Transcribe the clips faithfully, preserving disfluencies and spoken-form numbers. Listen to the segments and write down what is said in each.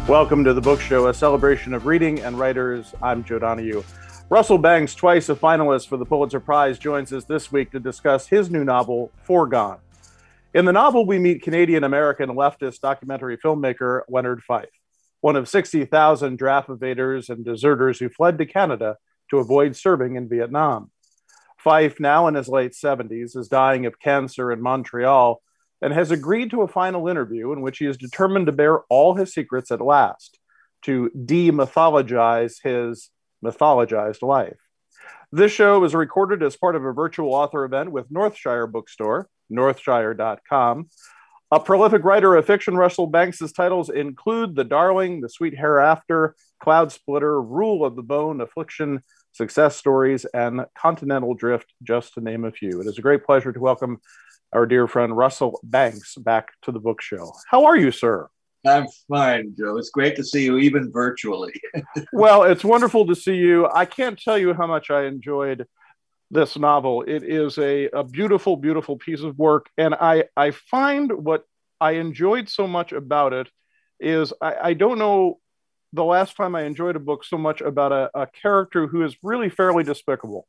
Welcome to The Book Show, a celebration of reading and writers. I'm Joe Donahue. Russell Banks, twice a finalist for the Pulitzer Prize, joins us this week to discuss his new novel, Foregone. In the novel, we meet Canadian-American leftist documentary filmmaker Leonard Fife, one of sixty thousand draft evaders and deserters who fled to Canada to avoid serving in Vietnam. Fife, now in his late seventies, is dying of cancer in Montreal and has agreed to a final interview in which he is determined to bare all his secrets at last, to demythologize his mythologized life. This show was recorded as part of a virtual author event with Northshire Bookstore, northshire dot com. A prolific writer of fiction, Russell Banks' titles include The Darling, The Sweet Hereafter, Cloud Splitter, Rule of the Bone, Affliction, Success Stories, and Continental Drift, just to name a few. It is a great pleasure to welcome our dear friend Russell Banks back to the book show. How are you, sir? I'm fine, Joe. It's great to see you, even virtually. Well, it's wonderful to see you. I can't tell you how much I enjoyed this novel. It is a, a beautiful, beautiful piece of work. And I, I find what I enjoyed so much about it is I, I don't know the last time I enjoyed a book so much about a, a character who is really fairly despicable.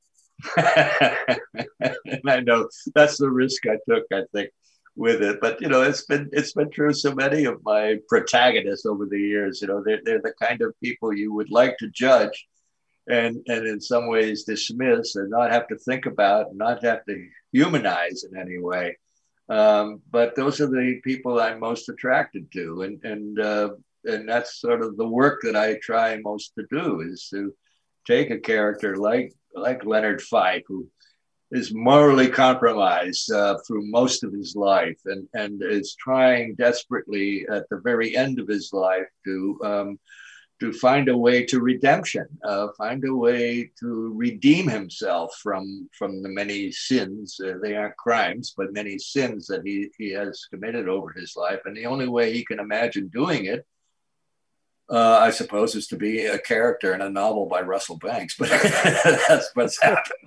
And I know that's the risk I took, I think, with it. But, you know, it's been it's been true. So many of my protagonists over the years, you know, they're, they're the kind of people you would like to judge and, and in some ways dismiss and not have to think about, and not have to humanize in any way. Um, but those are the people I'm most attracted to. And, and, uh, and that's sort of the work that I try most to do, is to take a character like like Leonard Fife, who is morally compromised uh, through most of his life, and, and is trying desperately at the very end of his life to um, to find a way to redemption, uh, find a way to redeem himself from from the many sins. Uh, they aren't crimes, but many sins that he, he has committed over his life. And the only way he can imagine doing it, Uh, I suppose, is to be a character in a novel by Russell Banks, but that's what's happened.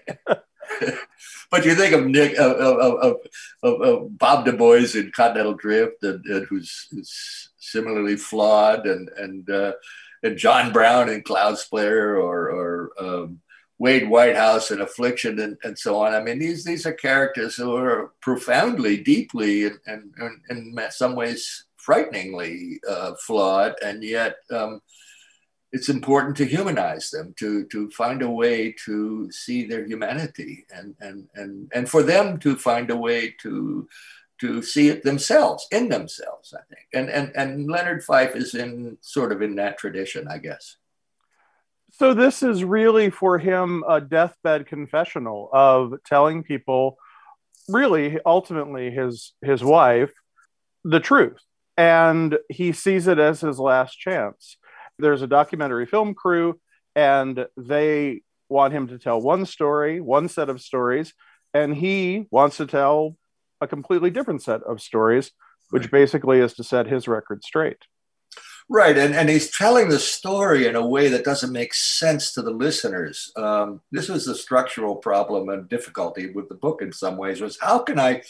But you think of Nick, of, of, of, of, of Bob Du Bois in Continental Drift, and, and who's, who's similarly flawed, and and uh, and John Brown in Cloud Splitter, or or um, Wade Whitehouse in Affliction, and, and so on. I mean, these these are characters who are profoundly, deeply, and and, and in some ways frighteningly uh, flawed, and yet um, it's important to humanize them, to to find a way to see their humanity, and and and and for them to find a way to to see it themselves, in themselves, I think. And and and Leonard Fife is in sort of in that tradition, I guess. So this is really for him a deathbed confessional of telling people, really, ultimately his his wife, the truth. And he sees it as his last chance. There's a documentary film crew, and they want him to tell one story, one set of stories, and he wants to tell a completely different set of stories, which Right. basically is to set his record straight. Right, and, and he's telling the story in a way that doesn't make sense to the listeners. Um, this was the structural problem and difficulty with the book in some ways, was how can I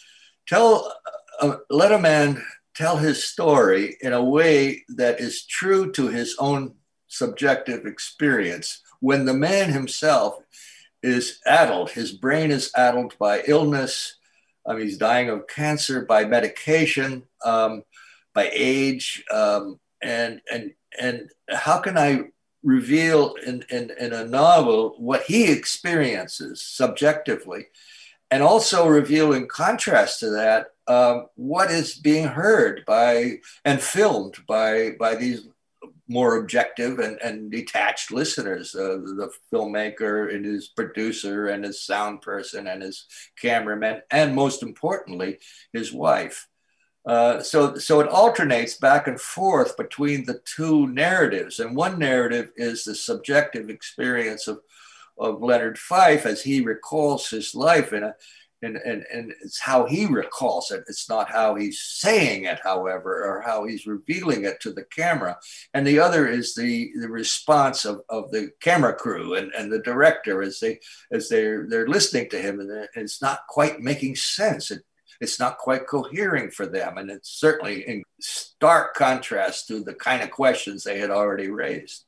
tell, uh, let a man tell his story in a way that is true to his own subjective experience when the man himself is addled. His brain is addled by illness. Um, he's dying of cancer, by medication, um, by age. Um, and, and, and how can I reveal in, in, in a novel what he experiences subjectively, and also reveal in contrast to that um, what is being heard by and filmed by by these more objective and, and detached listeners, uh, the filmmaker and his producer and his sound person and his cameraman, and most importantly, his wife. Uh, so, so it alternates back and forth between the two narratives. And one narrative is the subjective experience of, of Leonard Fife as he recalls his life in a And, and, and it's how he recalls it. It's not how he's saying it, however, or how he's revealing it to the camera. And the other is the, the response of, of the camera crew and, and the director as, they, as they're, they're listening to him. And it's not quite making sense. It, it's not quite cohering for them. And it's certainly in stark contrast to the kind of questions they had already raised.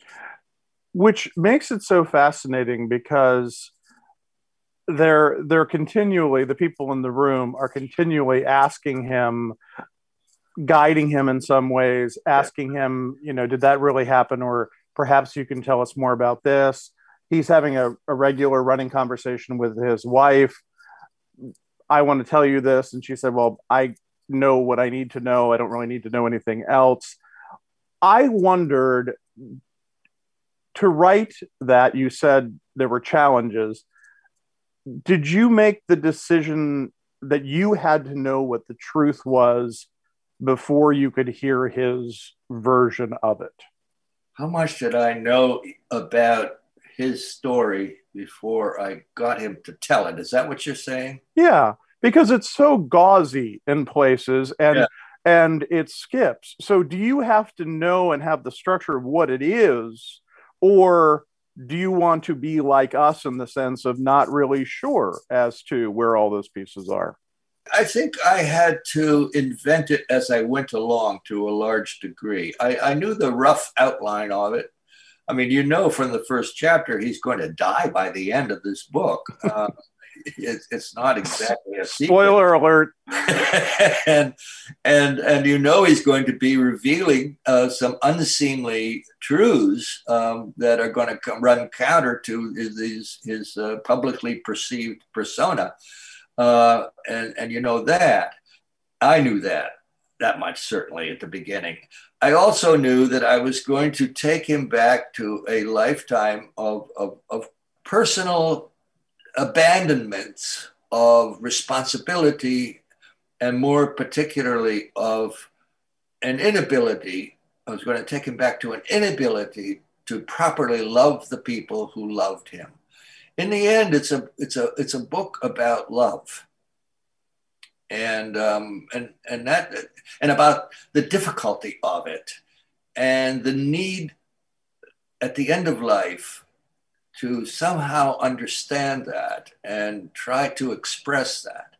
Which makes it so fascinating because they're they're continually, the people in the room are continually asking him, guiding him in some ways, asking him, you know, did that really happen? Or perhaps you can tell us more about this. He's having a, a regular running conversation with his wife. I want to tell you this. And she said, well, I know what I need to know. I don't really need to know anything else. I wondered, to write that, you said there were challenges. Did you make the decision that you had to know what the truth was before you could hear his version of it? How much did I know about his story before I got him to tell it? Is that what you're saying? Yeah, because it's so gauzy in places and yeah. and it skips. So do you have to know and have the structure of what it is, or do you want to be like us in the sense of not really sure as to where all those pieces are? I think I had to invent it as I went along to a large degree. I, I knew the rough outline of it. I mean, you know, from the first chapter, he's going to die by the end of this book. Uh, it, it's not exactly a secret. Spoiler alert. and, and, and you know he's going to be revealing uh, some unseemly truths um, that are going to come, run counter to his, his uh, publicly perceived persona. Uh, and, and you know that. I knew that, that much certainly at the beginning. I also knew that I was going to take him back to a lifetime of, of, of personal abandonments, of responsibility, and more particularly of an inability. I was going to take him back to an inability to properly love the people who loved him. In the end, it's a it's a it's a book about love, and um, and and that and about the difficulty of it, and the need at the end of life to somehow understand that and try to express that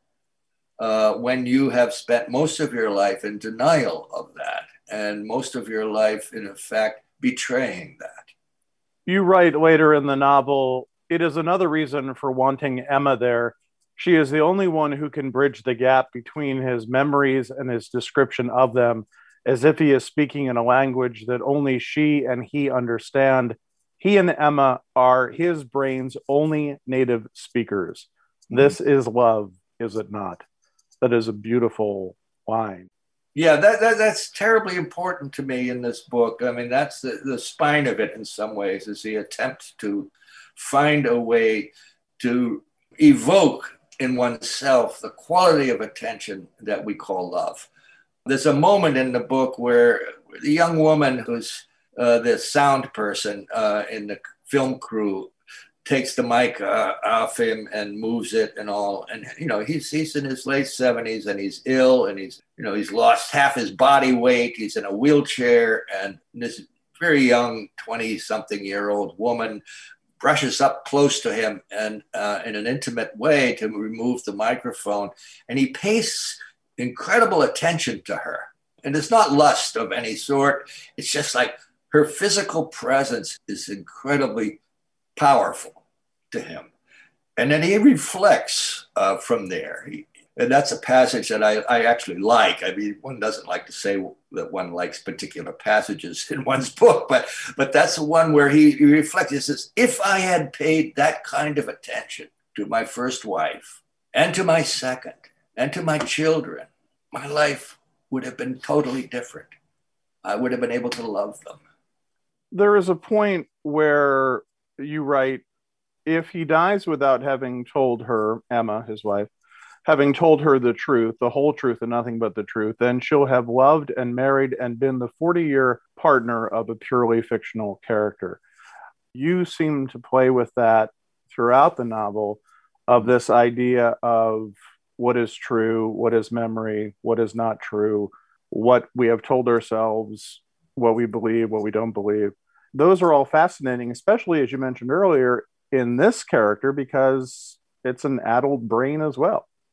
uh, when you have spent most of your life in denial of that, and most of your life, in effect, betraying that. You write later in the novel, it is another reason for wanting Emma there. She is the only one who can bridge the gap between his memories and his description of them, as if he is speaking in a language that only she and he understand. He and Emma are his brain's only native speakers. Mm-hmm. This is love, is it not? That is a beautiful line. Yeah, that, that that's terribly important to me in this book. I mean, that's the, the spine of it in some ways, is the attempt to find a way to evoke in oneself the quality of attention that we call love. There's a moment in the book where the young woman who's uh, the sound person uh, in the film crew takes the mic uh, off him and moves it and all. And, you know, he's, he's in his late seventies and he's ill and he's, you know, he's lost half his body weight. He's in a wheelchair, and this very young twenty something year old woman brushes up close to him and uh, in an intimate way to remove the microphone. And he pays incredible attention to her. And it's not lust of any sort. It's just like her physical presence is incredibly powerful to him. And then he reflects uh, from there. He, and that's a passage that I, I actually like. I mean, one doesn't like to say that one likes particular passages in one's book, but but that's the one where he, he reflects. He says, if I had paid that kind of attention to my first wife and to my second and to my children, my life would have been totally different. I would have been able to love them. There is a point where you write, if he dies without having told her, Emma, his wife, having told her the truth, the whole truth and nothing but the truth, then she'll have loved and married and been the forty-year partner of a purely fictional character. You seem to play with that throughout the novel, of this idea of what is true, what is memory, what is not true, what we have told ourselves, what we believe, what we don't believe. Those are all fascinating, especially as you mentioned earlier in this character, because it's an addled brain as well.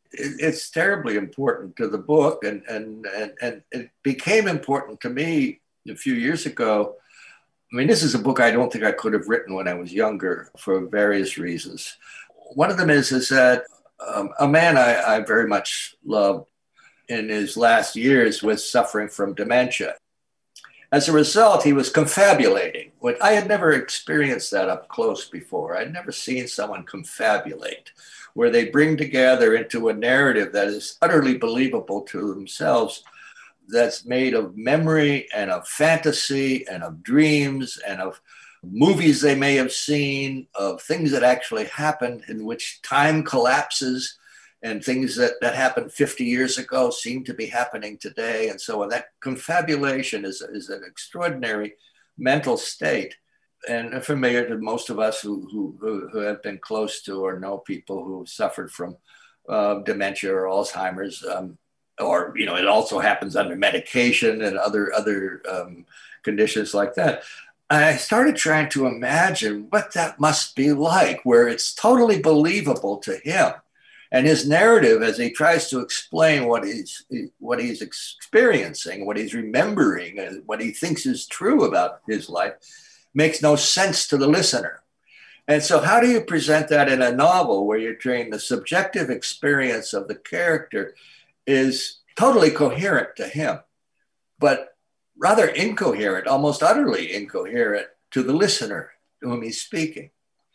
it, it's terribly important to the book. And, and, and, and it became important to me a few years ago. I mean, this is a book I don't think I could have written when I was younger for various reasons. One of them is, is that um, a man I, I very much loved in his last years was suffering from dementia. As a result, he was confabulating. When I had never experienced that up close before. I'd never seen someone confabulate, where they bring together into a narrative that is utterly believable to themselves, that's made of memory and of fantasy and of dreams and of movies they may have seen, of things that actually happened, in which time collapses and things that, that happened fifty years ago seem to be happening today. And so on. That confabulation is, is an extraordinary mental state, and familiar to most of us who, who, who have been close to or know people who suffered from uh, dementia or Alzheimer's. Um, or, you know, it also happens under medication and other, other um, conditions like that. I started trying to imagine what that must be like, where it's totally believable to him. And his narrative, as he tries to explain what he's, what he's experiencing, what he's remembering, and what he thinks is true about his life, makes no sense to the listener. And so how do you present that in a novel where you're trying the subjective experience of the character is totally coherent to him, but rather incoherent, almost utterly incoherent to the listener to whom he's speaking.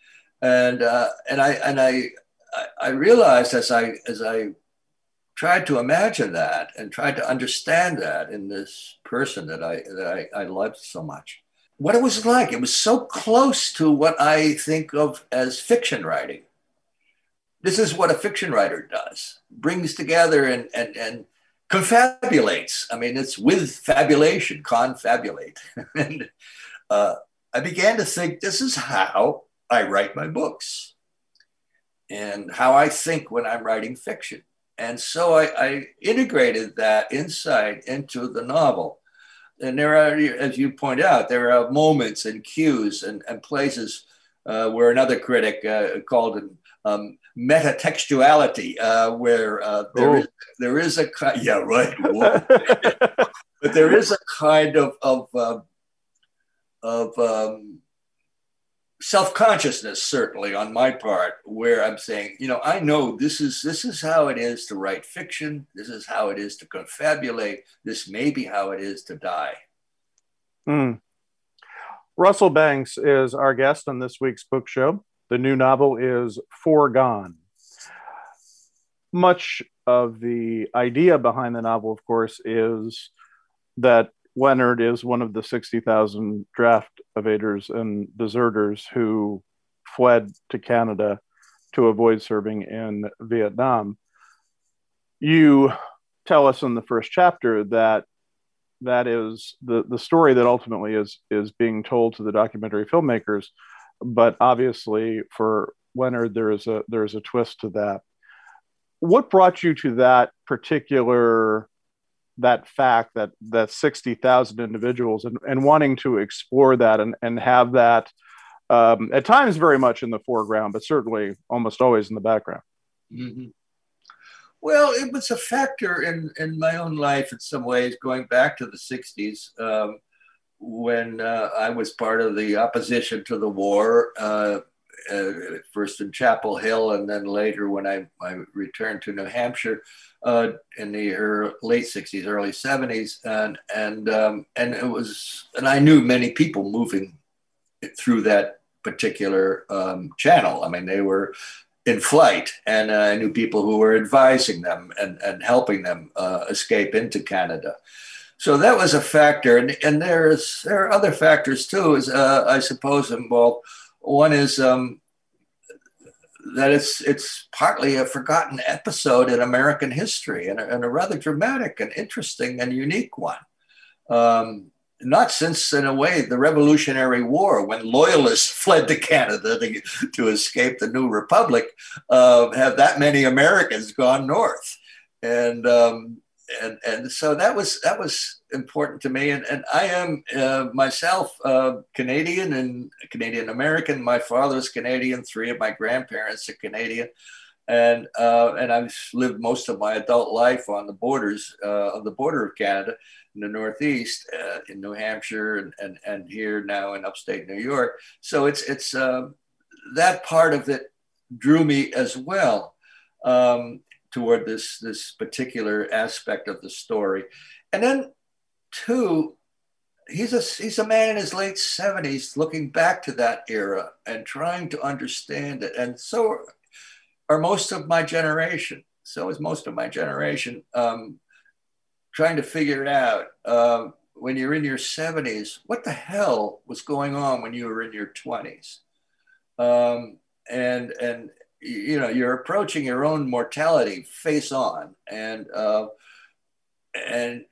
And uh, and I and I I realized as I as I tried to imagine that and tried to understand that in this person that I that I, I loved so much, what it was like. It was so close to what I think of as fiction writing. This is what a fiction writer does, brings together and, and, and confabulates. I mean, it's with fabulation, confabulate. and uh, I began to think, this is how I write my books and how I think when I'm writing fiction. And so I, I integrated that insight into the novel. And there are, as you point out, there are moments and cues and, and places uh, where another critic uh, called it um, metatextuality, uh, where uh, there is there is a kind, yeah, right, but there is a kind of of uh, of um, self-consciousness, certainly on my part, where I'm saying, you know, I know this is this is how it is to write fiction. This is how it is to confabulate. This may be how it is to die. Mm. Russell Banks is our guest on this week's book show. The new novel is Foregone. Much of the idea behind the novel, of course, is that Leonard is one of the sixty thousand draft evaders and deserters who fled to Canada to avoid serving in Vietnam. You tell us in the first chapter that that is the, the story that ultimately is, is being told to the documentary filmmakers. But obviously for Leonard, there is a there is a twist to that. What brought you to that particular, that fact that that sixty thousand individuals and, and wanting to explore that and, and have that um, at times very much in the foreground, but certainly almost always in the background? Mm-hmm. Well, it was a factor in, in my own life in some ways, going back to the sixties. Um, when uh, I was part of the opposition to the war, uh, uh, first in Chapel Hill, and then later when I, I returned to New Hampshire uh, in the early, late sixties, early seventies. And, and, um, and it was, and I knew many people moving through that particular um, channel. I mean, they were in flight, and uh, I knew people who were advising them and, and helping them uh, escape into Canada. So that was a factor. And, and there's, there are other factors too, is, uh, I suppose, involved. One is um, that it's, it's partly a forgotten episode in American history, and a, and a rather dramatic and interesting and unique one. Um, not since, in a way, the Revolutionary War, when loyalists fled to Canada to, to escape the new republic, uh, have that many Americans gone north. And um, And, and so that was that was important to me. And, and I am uh, myself uh, Canadian and Canadian American. My father's Canadian. Three of my grandparents are Canadian. And uh, and I've lived most of my adult life on the borders uh, of the border of Canada, in the Northeast, uh, in New Hampshire, and, and and here now in upstate New York. So it's it's uh, that part of it drew me as well um, toward this this particular aspect of the story. And then two, he's a he's a man in his late seventies looking back to that era and trying to understand it. And so are most of my generation. So is most of my generation um, trying to figure it out. Um, when you're in your seventies, what the hell was going on when you were in your twenties? Um, and and you know, you're approaching your own mortality face on, and uh, and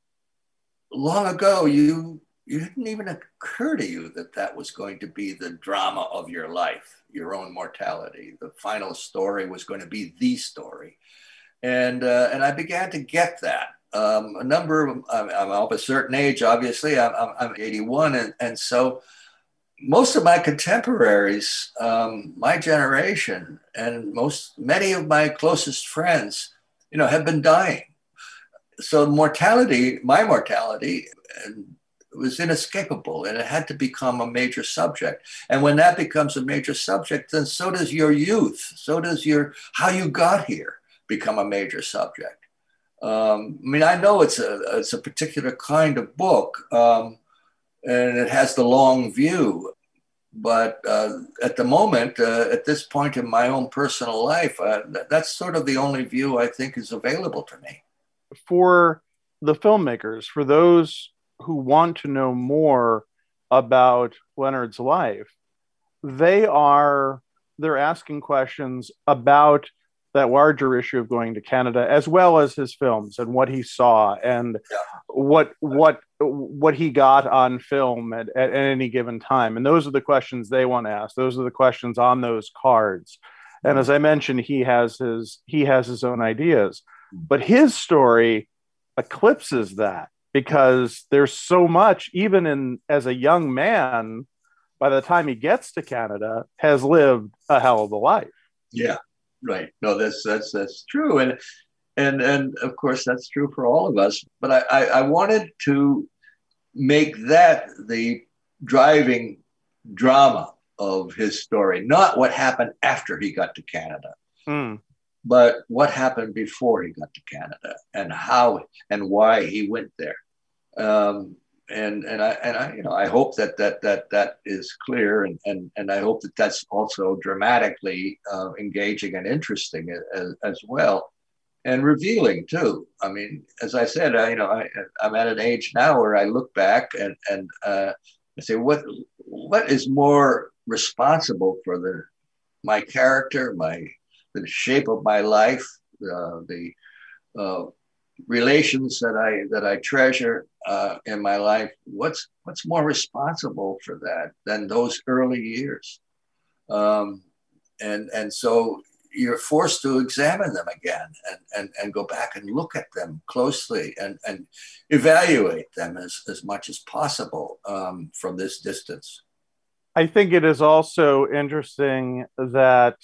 long ago you you didn't even occur to you that that was going to be the drama of your life, your own mortality. The final story was going to be the story. And, uh, and I began to get that. Um, a number of, I'm, I'm of a certain age, obviously, I'm, I'm, I'm eighty-one. And, and so most of my contemporaries, um, my generation, and most, many of my closest friends, you know, have been dying. So mortality, my mortality, and was inescapable, and it had to become a major subject. And when that becomes a major subject, then so does your youth, so does your how you got here become a major subject. Um, I mean, I know it's a it's a particular kind of book, um, and it has the long view. But uh, at the moment, uh, at this point in my own personal life, uh, th- that's sort of the only view I think is available to me. For the filmmakers, for those who want to know more about Leonard's life, they are they're asking questions about that larger issue of going to Canada, as well as his films and what he saw and yeah. what what what he got on film at, at, at any given time. And those are the questions they want to ask. Those are the questions on those cards. Mm-hmm. And as I mentioned, he has his he has his own ideas, but his story eclipses that, because there's so much, even in as a young man, by the time he gets to Canada, has lived a hell of a life. Yeah, right. No, that's that's that's true, and and and of course that's true for all of us. But I I, I wanted to make that the driving drama of his story, not what happened after he got to Canada. Mm. But what happened before he got to Canada, and how and why he went there. Um, and and I and I you know I hope that that that that is clear, and and and I hope that that's also dramatically uh, engaging and interesting as, as well, and revealing too. I mean, as I said, I, you know I I'm at an age now where I look back and and uh, I say, what what is more responsible for the my character, my the shape of my life, uh, the uh, relations that I that I treasure uh, in my life. What's what's more responsible for that than those early years? Um, and and so you're forced to examine them again and and, and go back and look at them closely and, and evaluate them as, as much as possible um, from this distance. I think it is also interesting that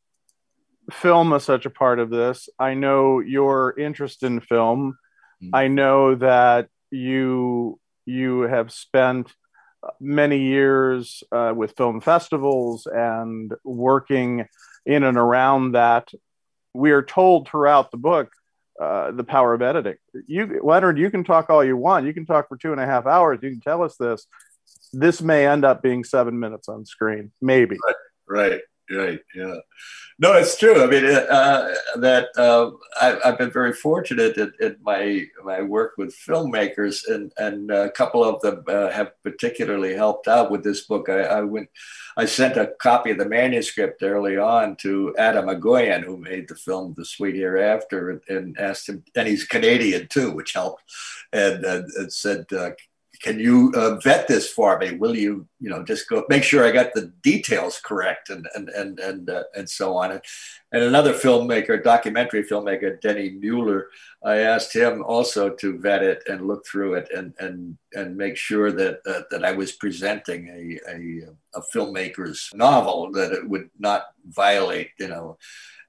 film is such a part of this. I know your interest in film. Mm-hmm. I know that you you have spent many years uh, with film festivals and working in and around that. We are told throughout the book uh, the power of editing. You, Leonard, you can talk all you want. You can talk for two and a half hours. You can tell us this. This may end up being seven minutes on screen, maybe. Right. Right. Right. Yeah. No, it's true. I mean, uh, that uh, I, I've been very fortunate in, in my my work with filmmakers, and and a couple of them uh, have particularly helped out with this book. I, I went, I sent a copy of the manuscript early on to Adam Agoyan, who made the film The Sweet Hereafter, and, and asked him, and he's Canadian too, which helped, and, and, and said, Uh, can you uh, vet this for me? Will you, you know, just go make sure I got the details correct, and and and and uh, and so on. And, and another filmmaker, documentary filmmaker, Denny Mueller, I asked him also to vet it and look through it and and and make sure that uh, that I was presenting a, a a filmmaker's novel, that it would not violate, you know.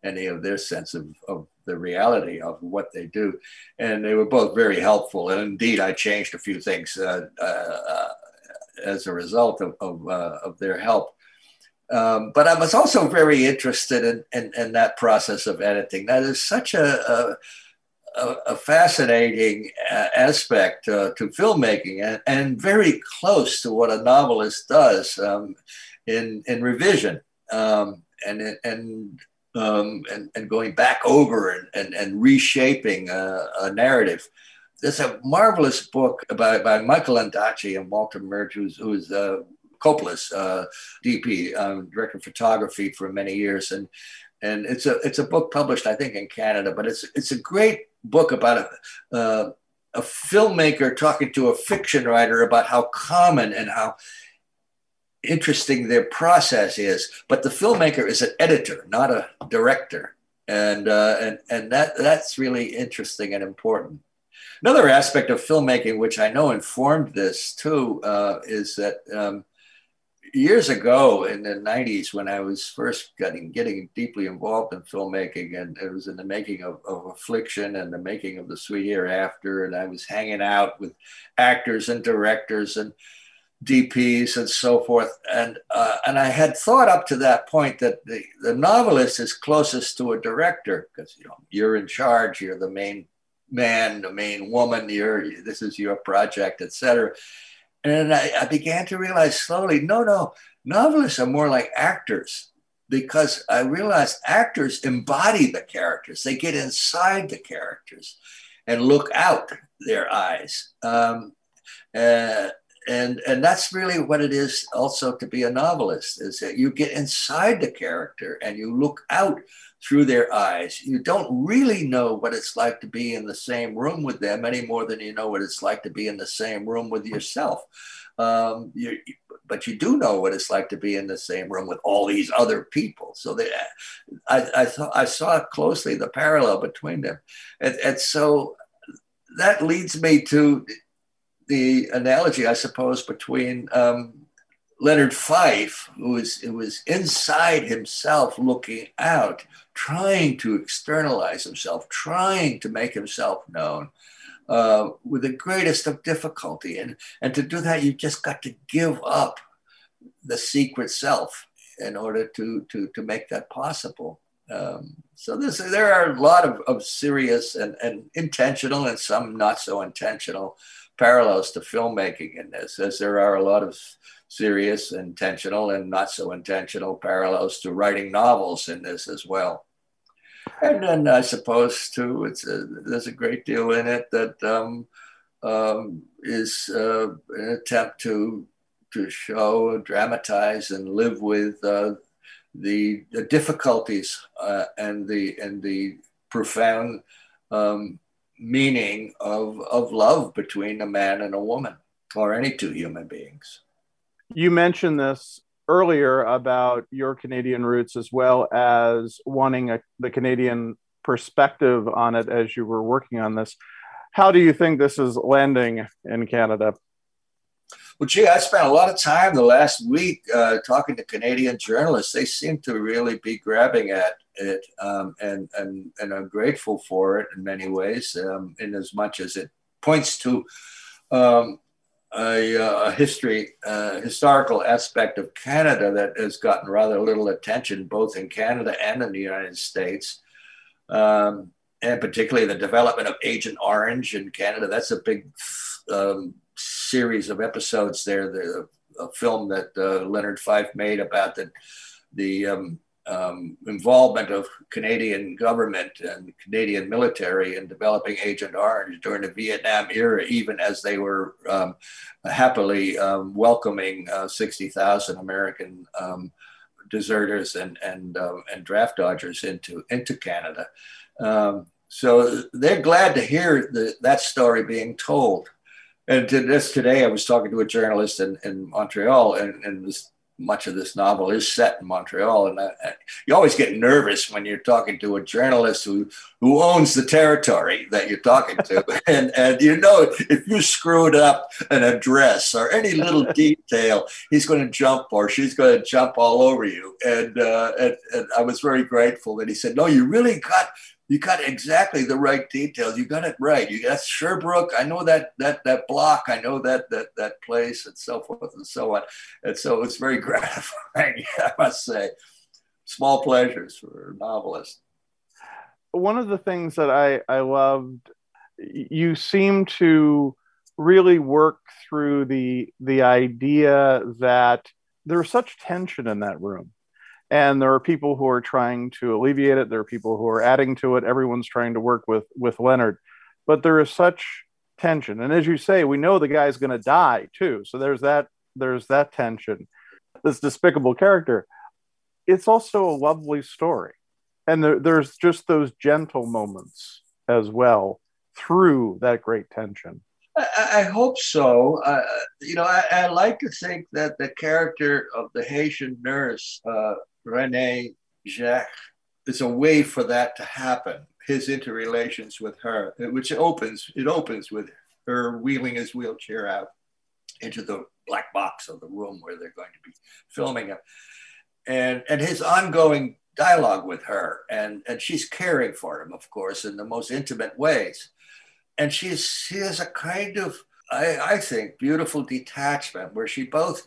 any of their sense of, of the reality of what they do. And they were both very helpful. And indeed, I changed a few things uh, uh, as a result of, of, uh, of their help. Um, but I was also very interested in, in, in that process of editing. That is such a, a, a fascinating uh, aspect uh, to filmmaking, and, and very close to what a novelist does um, in, in revision um, and, and, um, and, and going back over and, and, and reshaping a, a narrative. There's a marvelous book by, by Michael Ondaatje and Walter Murch, who's, who's uh, Coppola's uh, D P, um, director of photography for many years, and and it's a it's a book published, I think, in Canada, but it's it's a great book about a uh, a filmmaker talking to a fiction writer about how common and how interesting their process is. But the filmmaker is an editor, not a director, and uh, and and that that's really interesting and important. Another aspect of filmmaking, which I know informed this too, uh, is that. Um, Years ago in the nineties, when I was first getting getting deeply involved in filmmaking, and it was in the making of, of Affliction and the making of The Sweet Hereafter, and I was hanging out with actors and directors and D Ps and so forth, and uh, and I had thought up to that point that the, the novelist is closest to a director, because you know you're in charge, you're the main man, the main woman, you're this is your project, et cetera. And I, I began to realize slowly, no, no, novelists are more like actors, because I realized actors embody the characters. They get inside the characters and look out their eyes. Um, uh, and, and that's really what it is also to be a novelist, is that you get inside the character and you look out through their eyes. You don't really know what it's like to be in the same room with them any more than you know what it's like to be in the same room with yourself. Um, you, but you do know what it's like to be in the same room with all these other people. So they, I, I, thought, I saw closely the parallel between them. And, and so that leads me to the analogy, I suppose, between um, Leonard Fife, who was, who was inside himself looking out, trying to externalize himself, trying to make himself known uh, with the greatest of difficulty. And, and to do that, you just got to give up the secret self in order to, to, to make that possible. Um, so this, there are a lot of, of serious and, and intentional and some not so intentional parallels to filmmaking in this, as there are a lot of serious, intentional, and not so intentional parallels to writing novels in this as well. And then I suppose too, it's a, there's a great deal in it that um, um, is uh, an attempt to to show, dramatize, and live with uh, the, the difficulties uh, and the and the profound um, meaning of of love between a man and a woman, or any two human beings. You mentioned this earlier about your Canadian roots, as well as wanting a, the Canadian perspective on it as you were working on this. How do you think this is landing in Canada? Well, gee, I spent a lot of time the last week uh, talking to Canadian journalists. They seem to really be grabbing at it, um, and, and, and I'm grateful for it in many ways, um, in as much as it points to um, A, a history, uh, historical aspect of Canada that has gotten rather little attention, both in Canada and in the United States, um, and particularly the development of Agent Orange in Canada. That's a big um, series of episodes there. The a film that uh, Leonard Fife made about the the um, um, involvement of Canadian government and Canadian military in developing Agent Orange during the Vietnam era, even as they were um, happily um, welcoming uh, sixty thousand American um, deserters and and um, and draft dodgers into into Canada. Um, so they're glad to hear the, that story being told. And to this today, I was talking to a journalist in, in Montreal, and, and this much of this novel is set in Montreal. And I, I, you always get nervous when you're talking to a journalist who, who owns the territory that you're talking to. and, and you know, if you screwed up an address or any little detail, he's going to jump or she's going to jump all over you. And, uh, and, and I was very grateful that he said, no, you really got You got exactly the right details. You got it right. You got Sherbrooke. I know that that that block. I know that that that place, and so forth and so on. And so it's very gratifying, I must say. Small pleasures for a novelist. One of the things that I I loved, you seem to really work through the the idea that there's such tension in that room. And there are people who are trying to alleviate it. There are people who are adding to it. Everyone's trying to work with, with Leonard. But there is such tension. And as you say, we know the guy's going to die too. So there's that, there's that tension. This despicable character. It's also a lovely story. And there, there's just those gentle moments as well through that great tension. I, I hope so. Uh, you know, I, I like to think that the character of the Haitian nurse, uh, René Jacques, is a way for that to happen. His interrelations with her, which opens, it opens with her wheeling his wheelchair out into the black box of the room where they're going to be filming it. And, and his ongoing dialogue with her. And, and she's caring for him, of course, in the most intimate ways. And she's, she has a kind of, I, I think, beautiful detachment where she both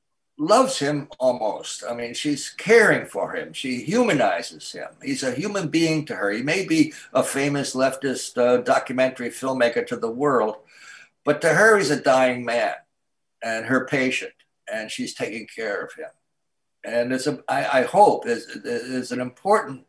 loves him almost. I mean, she's caring for him. She humanizes him. He's a human being to her. He may be a famous leftist uh, documentary filmmaker to the world, but to her, he's a dying man and her patient, and she's taking care of him. And it's a, I, I hope there's, there's an important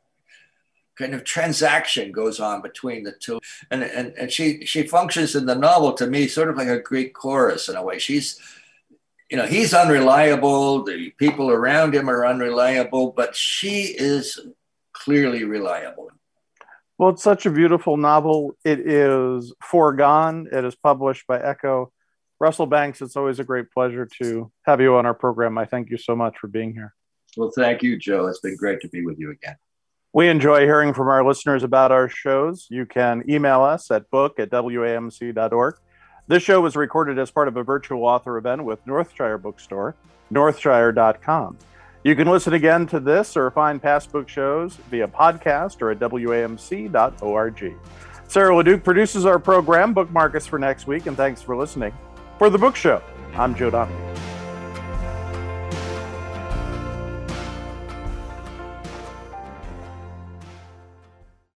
kind of transaction goes on between the two. And, and, and she, she functions in the novel to me sort of like a Greek chorus in a way. She's, you know, he's unreliable. The people around him are unreliable, but she is clearly reliable. Well, it's such a beautiful novel. It is Foregone. It is published by Echo. Russell Banks, it's always a great pleasure to have you on our program. I thank you so much for being here. Well, thank you, Joe. It's been great to be with you again. We enjoy hearing from our listeners about our shows. You can email us at book at W A M C dot org. This show was recorded as part of a virtual author event with Northshire Bookstore, northshire dot com. You can listen again to this or find past book shows via podcast or at W A M C dot org. Sarah LeDuc produces our program. Bookmark us for next week, and thanks for listening. For The Book Show, I'm Joe Donahue.